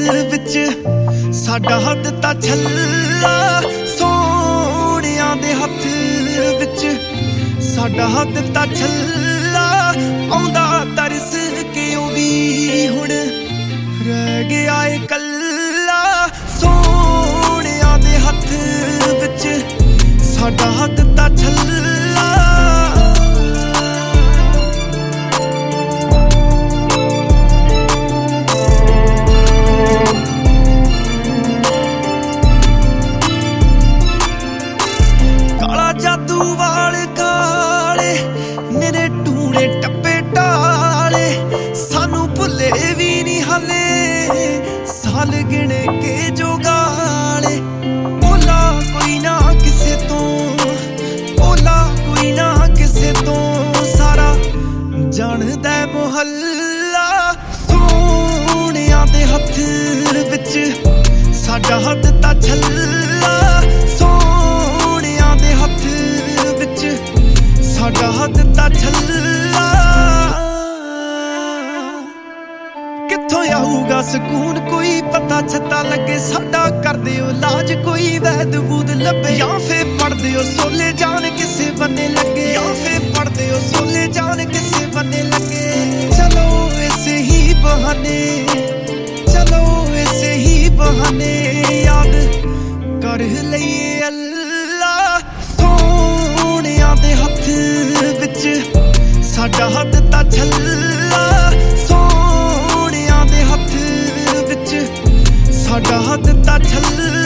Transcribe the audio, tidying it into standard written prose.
विच साडा हद ता छल्ला सोहणियां दे हत्थ विच साडा हद ता छल्ला आउंदा तरस के ओ वी हुण रह गया ए कल्ला सोहणियां दे हत्थ विच साडा हद ता छल्ला जादू वाल काले मेरे टूने टप्पे टाले सानू भुले भी नहीं हाले साल गिने के जो गाले बोला कोई ना किसे तो बोला कोई ना किसे तो सारा जानदा मुहल्ला सोहणियां दे हत्थ विच साडा हद ता छल्ला साडा हद ता छल्ला कित्थों आऊगा सकून कोई पता छता लगे साडा कर दिओ लाज कोई वैद वूद लभे या फिर पढ़ दिओ सोले जान किसे बने लगे या फिर पढ़ दिओ सोले जान किसे बने लगे चलो ऐसे ही बहाने चलो ऐसे ही बहाने याद कर लइए अल्लाह सोहणियां दे हत्थ विच साडा हद ता छल्ला सोहणियां दे हत्थ विच साडा हद ता छल्ला